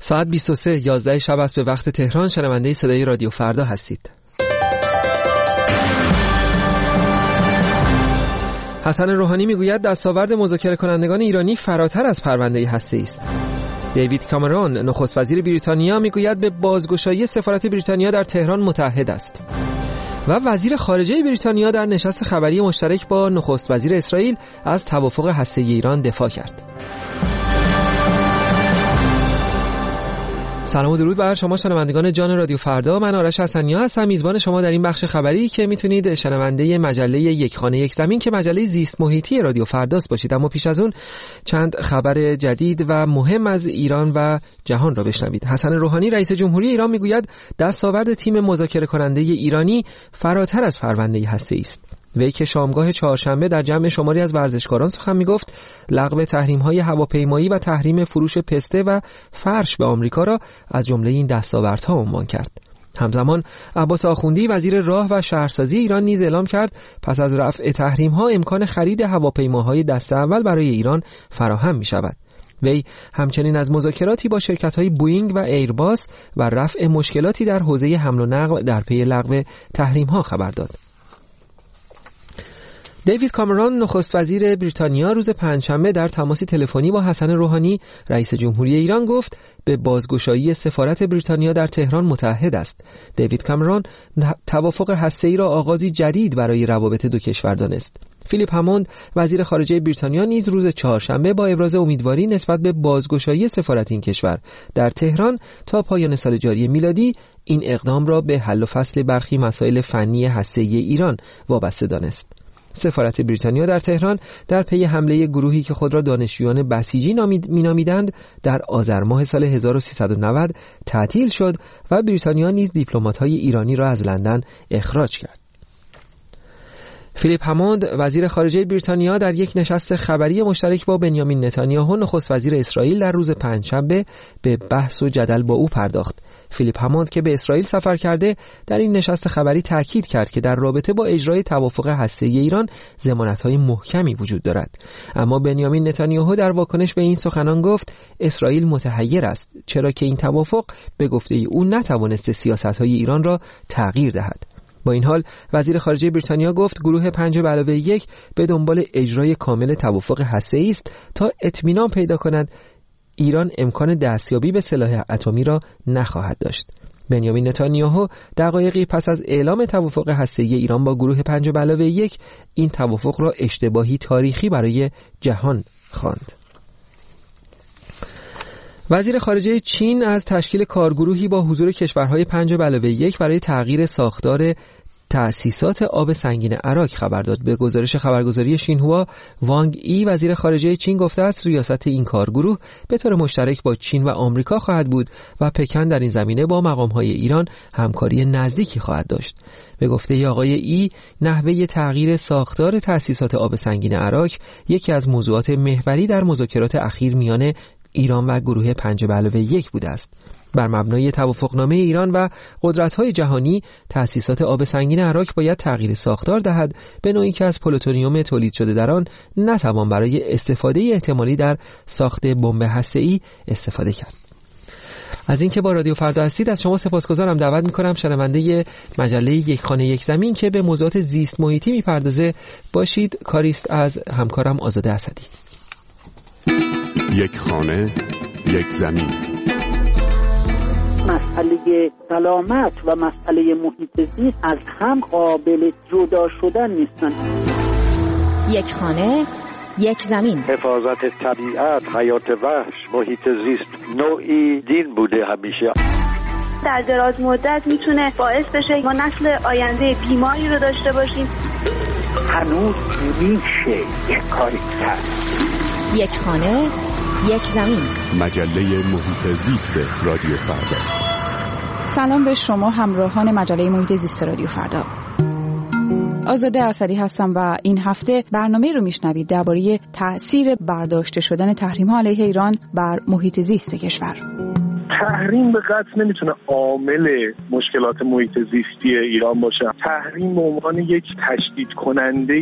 ساعت 23:11 شب است به وقت تهران. شنونده صدای رادیو فردا هستید. حسن روحانی میگوید دستاورد مذاکره کنندگان ایرانی فراتر از پرونده هسته‌ای است. دیوید کامرون نخست وزیر بریتانیا میگوید به بازگشایی سفارت بریتانیا در تهران متحد است. و وزیر خارجه بریتانیا در نشست خبری مشترک با نخست وزیر اسرائیل از توافق هسته‌ای ایران دفاع کرد. سلام و درود بر شما شنوندگان جان رادیو فردا. من آرش حسنی‌ها هستم، میزبان شما در این بخش خبری که میتونید شنونده مجله یک خانه یک زمین که مجله زیست محیطی رادیو فرداست باشید. اما پیش از اون چند خبر جدید و مهم از ایران و جهان را بشنوید. حسن روحانی رئیس جمهوری ایران میگوید دستاورد تیم مذاکره کننده ایرانی فراتر از پرونده هسته‌ای است. وی که شامگاه چهارشنبه در جمع شماری از ورزشکاران سخن میگفت، لغو تحریم‌های هواپیمایی و تحریم فروش پسته و فرش به آمریکا را از جمله این دستاوردها عنوان کرد. همزمان عباس آخوندی وزیر راه و شهرسازی ایران نیز اعلام کرد پس از رفع تحریم‌ها امکان خرید هواپیماهای دسته اول برای ایران فراهم می‌شود. وی همچنین از مذاکراتی با شرکت‌های بوئینگ و ایرباس و رفع مشکلاتی در حوزه حمل و نقل در پی لغو تحریم‌ها خبر داد. دیوید کامرون نخست وزیر بریتانیا روز پنجشنبه در تماسی تلفنی با حسن روحانی رئیس جمهوری ایران گفت به بازگشایی سفارت بریتانیا در تهران متحد است. دیوید کامرون توافق هسته‌ای را آغازی جدید برای روابط دو کشور دانست. فیلیپ هموند وزیر خارجه بریتانیا نیز روز چهارشنبه با ابراز امیدواری نسبت به بازگشایی سفارت این کشور در تهران تا پایان سال جاری میلادی این اقدام را به حل و فصل برخی مسائل فنی هسته‌ای ایران وابسته دانست. سفارت بریتانیا در تهران در پی حمله گروهی که خود را دانشجویان بسیجی مینامیدند در آذر ماه سال 1390 تعطیل شد و بریتانیا نیز دیپلمات‌های ایرانی را از لندن اخراج کرد. فیلیپ هموند وزیر خارجه بریتانیا در یک نشست خبری مشترک با بنیامین نتانیاهو نخست وزیر اسرائیل در روز پنجشنبه به بحث و جدل با او پرداخت. فیلیپ هموند که به اسرائیل سفر کرده در این نشست خبری تاکید کرد که در رابطه با اجرای توافق هسته‌ای ایران ضمانت‌های محکمی وجود دارد. اما بنیامین نتانیاهو در واکنش به این سخنان گفت اسرائیل متحیر است، چرا که این توافق به گفته او نتوانسته سیاست‌های ایران را تغییر دهد. با این حال وزیر خارجه بریتانیا گفت گروه 5+1 به دنبال اجرای کامل توافق هسته‌ای است تا اطمینان پیدا کند ایران امکان دستیابی به سلاح اتمی را نخواهد داشت. بنیامین نتانیاهو دقایقی پس از اعلام توافق هسته‌ای ایران با گروه 5+1 این توافق را اشتباهی تاریخی برای جهان خواند. وزیر خارجه چین از تشکیل کارگروهی با حضور کشورهای 5+1 برای تغییر ساختار تأسیسات آب سنگین عراق خبر داد. به گزارش خبرگزاری شینهوا، وانگ ای وزیر خارجه چین گفته است ریاست این کارگروه به طور مشترک با چین و آمریکا خواهد بود و پکن در این زمینه با مقام‌های ایران همکاری نزدیکی خواهد داشت. به گفته آقای ای نحوه تغییر ساختار تأسیسات آب سنگین عراق یکی از موضوعات محوری در مذاکرات اخیر میان ایران و گروه 5+1 بوده است. بر مبنای توافقنامه ایران و قدرت‌های جهانی تأسیسات آب سنگین عراق باید تغییر ساختار دهد به نوعی که از پلوتونیوم تولید شده در آن نتوان برای استفاده احتمالی در ساخت بمب هسته‌ای استفاده کرد. از اینکه با رادیو فردا هستید از شما سپاسگزارم. دعوت می‌کنم شنونده مجله یک خانه یک زمین که به موضوعات زیست محیطی می‌پردازه باشید. کاریست از همکارم آزاده اسدی. یک خانه یک زمین. مسئله سلامت و مسئله محیط زیست از هم قابل جدا شدن نیستن. یک خانه یک زمین. حفاظت طبیعت، حیات وحش، محیط زیست نوعی دین بوده همیشه. در دراز مدت میتونه باعث بشه ما نسل آینده بیماری رو داشته باشیم. هنوز میشه یک کاری کرد. یک خانه یک زمین. مجله محیط زیست رادیو فردا. سلام به شما همراهان مجله محیط زیست رادیو فردا. آزاده اسدی هستم و این هفته برنامه رو میشنوید درباره تأثیر برداشته شدن تحریم‌ها علیه ایران بر محیط زیست کشور. تحریم به قطع نمیتونه عامل مشکلات محیط زیستی ایران باشه. تحریم به عنوان یک تشدید کننده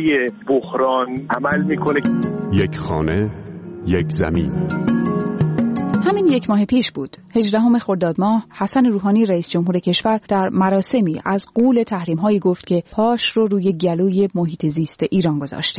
بحران عمل میکنه. یک خانه یک زمین. همین یک ماه پیش بود. 18 خرداد ماه حسن روحانی رئیس جمهور کشور در مراسمی از غول تحریم‌هایی گفت که پاش رو روی گلوی محیط زیست ایران گذاشته.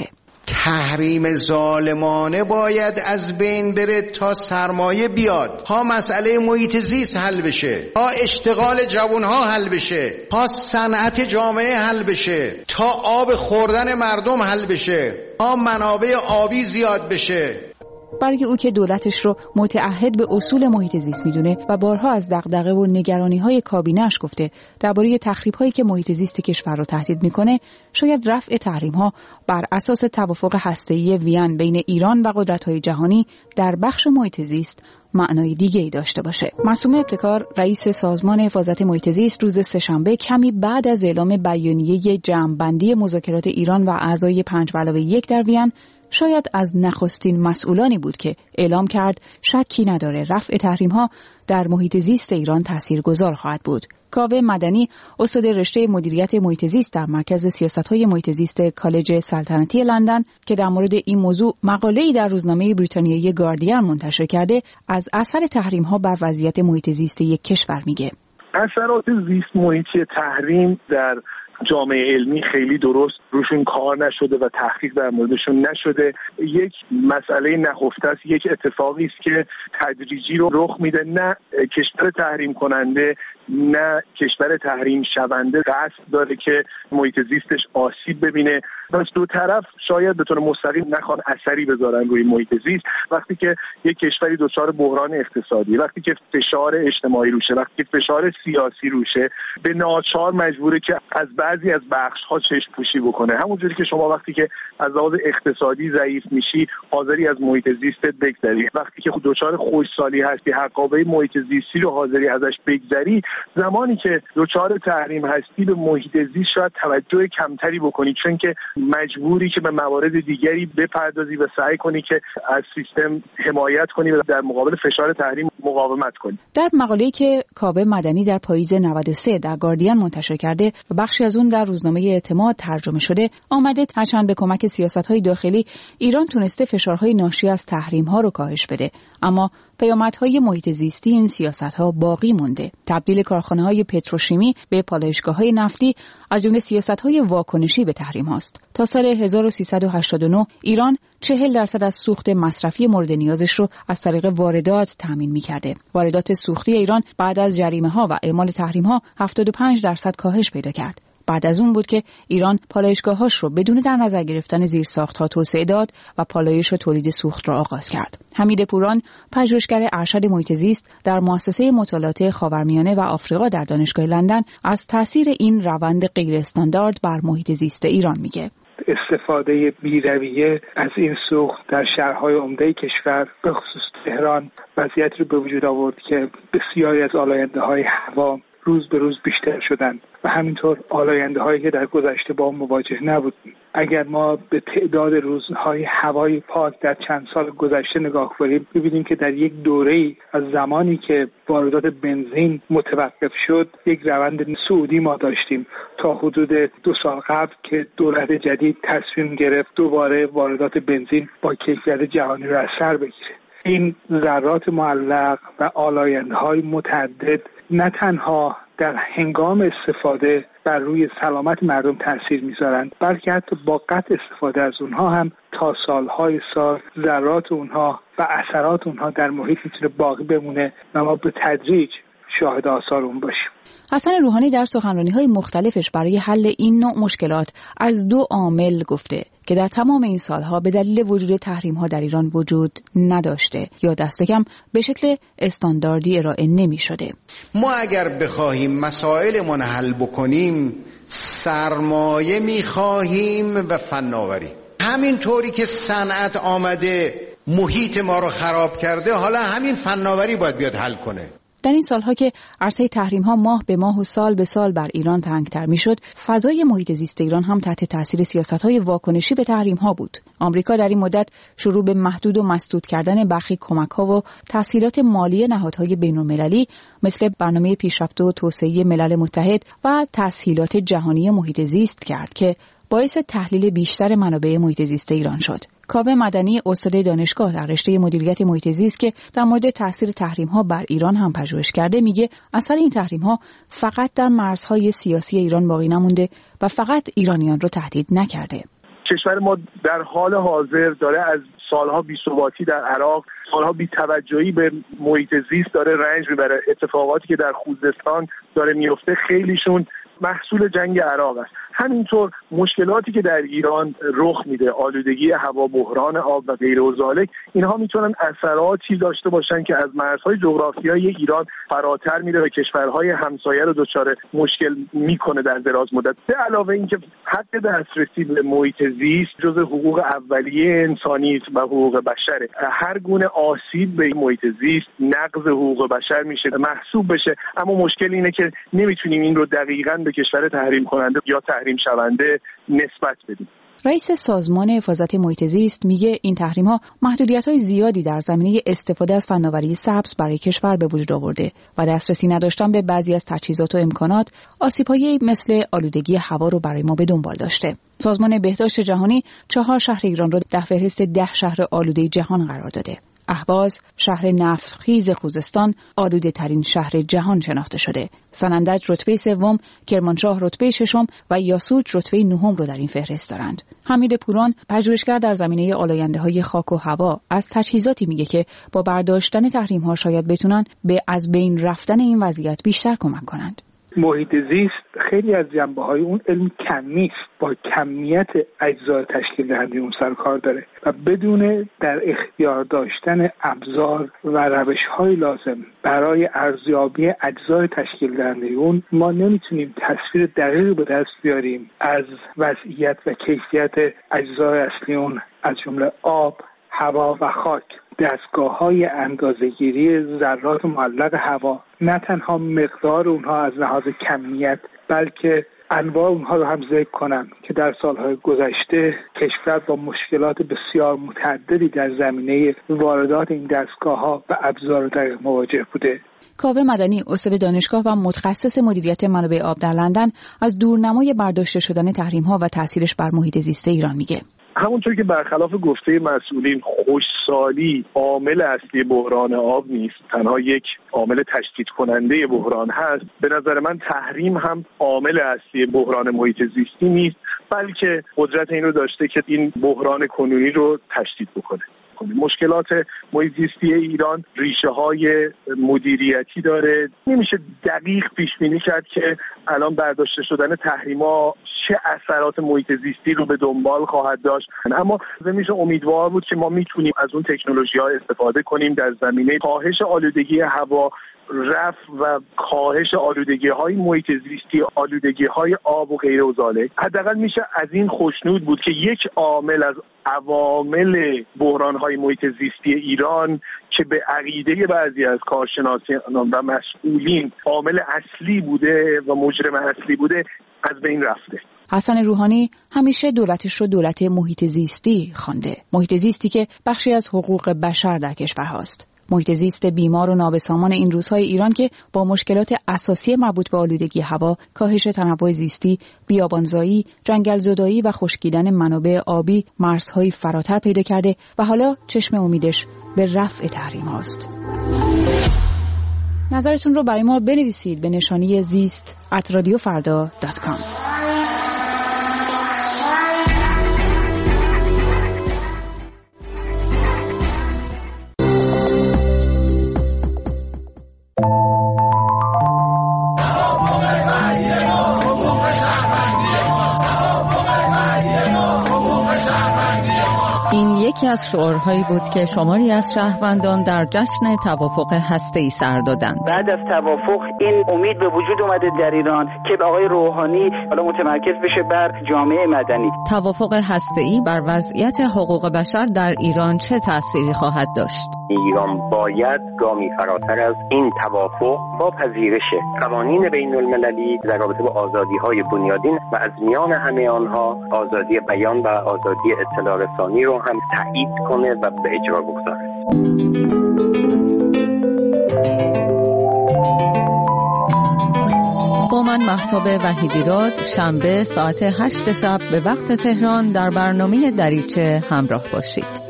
تحریم ظالمانه باید از بین بره تا سرمایه بیاد، تا مسئله محیط زیست حل بشه، تا اشتغال جوانها حل بشه، تا صنعت جامعه حل بشه، تا آب خوردن مردم حل بشه، تا منابع آبی زیاد بشه. برای او که دولتش رو متعهد به اصول محیط زیست میدونه و بارها از دغدغه و نگرانی‌های کابینه‌اش گفته درباره تخریب‌هایی که محیط زیست کشور رو تهدید میکنه، شاید رفع تحریم‌ها بر اساس توافق هسته‌ای وین بین ایران و قدرت‌های جهانی در بخش محیط زیست معنای دیگه‌ای داشته باشه. معصومه ابتکار رئیس سازمان حفاظت محیط زیست روز سه‌شنبه کمی بعد از اعلام بیانیه جمع‌بندی مذاکرات ایران و اعضای 5+1 در وین شاید از نخستین مسئولانی بود که اعلام کرد شکی نداره رفع تحریم‌ها در محیط زیست ایران تاثیرگذار خواهد بود. کاوه مدنی استاد رشته مدیریت محیط زیست در مرکز سیاست‌های محیط زیست کالج سلطنتی لندن که در مورد این موضوع مقاله‌ای در روزنامه بریتانیایی گاردین منتشر کرده، از اثر تحریم‌ها بر وضعیت محیط زیست یک کشور میگه. اثرات زیست محیطی تحریم در جامعه علمی خیلی درست روشون کار نشده و تحقیق در موردشون نشده. یک مسئله نهفته است، یک اتفاقی است که تدریجی رو رخ میده. نه کشور تحریم کننده نه کشور تحریم شونده قصد داره که محیط زیستش آسیب ببینه. پس دو طرف شاید به طور مستقیم نخوان اثری بذارن روی محیط زیست. وقتی که یک کشوری دچار بحران اقتصادی، وقتی که فشار اجتماعی روشه، وقتی که فشار سیاسی روشه، به ناچار مجبوره که از بعضی از بخش‌ها چشم پوشی بکنه. همونجوری که شما وقتی که از لحاظ اقتصادی ضعیف میشی حاضری از محیط زیستت بگذری، وقتی که دچار خشکسالی هستی حقابه محیط زیستی رو حاضری ازش بگذری، زمانی که دچار تحریم هستی به محیط زیست شاید توجه کمتری بکنی، چون که مجبوری که به موارد دیگری بپردازی و سعی کنی که از سیستم حمایت کنی و در مقابل فشار تحریم مقاومت کنی. در مقاله‌ای که کاوه مدنی در پاییز 93 در گاردین منتشر کرده و بخشی از اون در روزنامه اعتماد ترجمه شده، آمده هرچند به کمک سیاست‌های داخلی ایران تونسته فشارهای ناشی از تحریم‌ها رو کاهش بده، اما پیامدهای محیط زیستی این سیاست‌ها باقی مونده. تبدیل کارخانه‌های پتروشیمی به پالایشگاه‌های نفتی از جمله سیاست‌های واکنشی به تحریم هاست. تا سال 1389 ایران 40% از سوخت مصرفی مورد نیازش رو از طریق واردات تامین می‌کرده. واردات سوختی ایران بعد از جریمه‌ها و اعمال تحریم‌ها 75% کاهش پیدا کرد. بعد از اون بود که ایران پالایشگاه‌هاش رو بدون در نظر گرفتن زیرساخت‌ها توسعه داد و پالایش و تولید سوخت را آغاز کرد. حمید پوران، پژوهشگر ارشد محیط زیست در مؤسسه مطالعات خاورمیانه و آفریقا در دانشگاه لندن، از تاثیر این روند غیر استاندارد بر محیط زیست ایران میگه. استفاده بی‌رویه از این سوخت در شهرهای عمده کشور به خصوص تهران وضعیتی رو به وجود آورد که بسیاری از آلاینده‌های هوا روز به روز بیشتر شدند و همینطور آلاینده‌هایی که در گذشته با مواجه نبودیم. اگر ما به تعداد روزهای هوای پاک در چند سال گذشته نگاه کنیم، ببینیم که در یک دوره‌ای از زمانی که واردات بنزین متوقف شد، یک روند صعودی ما داشتیم تا حدود 2 سال قبل که دولت جدید تصمیم گرفت دوباره واردات بنزین با کیفیت جهانی را از سر بگیره. این ذرات معلق و آلاینده‌های متعدد نه تنها در هنگام استفاده بر روی سلامت مردم تاثیر می‌ذارند، بلکه حتی با قطع استفاده از اونها هم تا سالهای سال ذرات اونها و اثرات اونها در محیط میتونه باقی بمونه و ما به تدریج شاهد آثار اون باشیم. حسن روحانی در سخنرانی‌های مختلفش برای حل این نوع مشکلات از 2 عامل گفته که در تمام این سالها به دلیل وجود تحریم‌ها در ایران وجود نداشته یا دست کم به شکل استانداردی ارائه نمی‌شده. ما اگر بخواهیم مسائلمون حل بکنیم، سرمایه می‌خواهیم و فناوری. همین طوری که صنعت آمده محیط ما رو خراب کرده، حالا همین فناوری باید بیاد حل کنه. در این سالها که عرصه تحریم‌ها ماه به ماه و سال به سال بر ایران تنگ‌تر می‌شد، فضای محیط زیست ایران هم تحت تاثیر سیاست‌های واکنشی به تحریم‌ها بود. آمریکا در این مدت شروع به محدود و مسدود کردن برخی کمک‌ها و تسهیلات مالی نهادهای بین‌المللی مثل برنامه پیشرفت و توسعه ملل متحد و تسهیلات جهانی محیط زیست کرد که باعث تحلیل بیشتر منابع محیط زیست ایران شد. کاوه مدنی استاد دانشگاه در رشته مدیریت محیط زیست که در مورد تاثیر تحریم‌ها بر ایران هم پژوهش کرده میگه اثر این تحریم‌ها فقط در مرزهای سیاسی ایران باقی نمونده و فقط ایرانیان رو تهدید نکرده. کشور ما در حال حاضر داره از سالها بی‌ثباتی در عراق، سالها بی‌توجهی به محیط زیست داره رنج میبره. اتفاقاتی که در خوزستان داره میفته خیلیشون محصول جنگ عراق است. همینطور مشکلاتی که در ایران رخ میده، آلودگی هوا، بحران آب و غیره و ذالک، اینها میتونن اثراتی داشته باشن که از مرزهای جغرافیایی ایران فراتر میره و کشورهای همسایه رو دچار مشکل میکنه در دراز مدت. به علاوه اینکه حق دسترسی به محیط زیست جزء حقوق اولیه انسانی و حقوق بشره. هر گونه آسیب به محیط زیست نقض حقوق بشر میشه محسوب بشه، اما مشکل اینه که نمیتونیم این رو دقیقاً به کشور تحریم کننده یا تحریم شونده نسبت بدیم. رئیس سازمان حفاظت محیط زیست میگه این تحریم‌ها محدودیت‌های زیادی در زمینه استفاده از فناوری سبز برای کشور به وجود آورده و دسترسی نداشتن به بعضی از تجهیزات و امکانات آسیب‌هایی مثل آلودگی هوا رو برای ما به دنبال داشته. سازمان بهداشت جهانی 4 شهر ایران رو در فهرست 10 شهر آلوده جهان قرار داده. اهواز، شهر نفتخیز خوزستان، آلوده ترین شهر جهان شناخته شده. سنندج رتبه 3، کرمانشاه رتبه 6 و یاسوج رتبه 9 رو در این فهرست دارند. حمید پوران، پژوهشگر در زمینه آلاینده‌های خاک و هوا، از تجهیزاتی میگه که با برداشتن تحریم‌ها شاید بتونن به از بین رفتن این وضعیت بیشتر کمک کنند. محیط زیست خیلی از جنبه‌های اون علم کمی است، با کمیت اجزای تشکیل دهنده اون سر کار داره و بدون در اختیار داشتن ابزار و روش‌های لازم برای ارزیابی اجزای تشکیل دهنده اون ما نمیتونیم تصویر دقیقی به دست بیاریم از وضعیت و کیفیت اجزای اصلی اون، از جمله آب، هوا و خاک. دستگاه‌های اندازه‌گیری ذرات معلق هوا نه تنها مقدار اونها از لحاظ کمیت بلکه انواع اونها رو هم ذکر کنم که در سالهای گذشته کشور با مشکلات بسیار متعددی در زمینه واردات این دستگاه‌ها و ابزار دقیق مواجه بوده. کاوه مدنی استاد دانشگاه و متخصص مدیریت منابع آب در لندن از دورنمای برداشته شدن تحریم‌ها و تاثیرش بر محیط زیست ایران میگه. همونطور که برخلاف گفته مسئولین خشکسالی عامل اصلی بحران آب نیست، تنها یک عامل تشدید کننده بحران هست. به نظر من تحریم هم عامل اصلی بحران محیط زیستی نیست، بلکه قدرت این رو داشته که این بحران کنونی رو تشدید بکنه. مشکلات محیط زیستی ایران ریشه های مدیریتی داره. نمیشه دقیق پیش بینی کرد که الان برداشته شدن تحریم‌ها چه اثرات محیط زیستی رو به دنبال خواهد داشت، اما میشه امیدوار بود که ما میتونیم از اون تکنولوژی‌ها استفاده کنیم در زمینه کاهش آلودگی هوا، رفع و کاهش آلودگی‌های محیط زیستی، آلودگی‌های آب و غیره و ذالک. حداقل میشه از این خوشنود بود که یک عامل از عوامل بحران‌های محیط زیستی ایران که به عقیده بعضی از کارشناسان و مسئولین عامل اصلی بوده و مجرم اصلی بوده از بین رفته. حسن روحانی همیشه دولتش رو دولت محیط زیستی خوانده. محیط زیستی که بخشی از حقوق بشر در کشور هاست. محیط زیست بیمار و نابسامان این روزهای ایران که با مشکلات اساسی مربوط به آلودگی هوا، کاهش تنوع زیستی، بیابانزایی، جنگل‌زدایی و خشکیدن منابع آبی مرزهایی فراتر پیدا کرده و حالا چشم امیدش به رفع تحریم هاست. نظرتون رو برای ما بنویسید به نشانی zist@radiofarda.com. این یکی از شعارهایی بود که شماری از شهروندان در جشن توافق هسته‌ای سر دادند. بعد از توافق این امید به وجود اومده در ایران که آقای روحانی حالا متمرکز بشه بر جامعه مدنی. توافق هسته‌ای بر وضعیت حقوق بشر در ایران چه تأثیری خواهد داشت؟ ایران باید گامی فراتر از این توافق با پذیرش قوانین بین المللی در رابطه با آزادی‌های بنیادین و از میان همه آنها آزادی بیان و آزادی اطلاع رسانی رو هم تایید کنه و به اجرا بگذاره. با من مهتاب وحیدیراد شنبه ساعت 8 شب به وقت تهران در برنامه دریچه همراه باشید.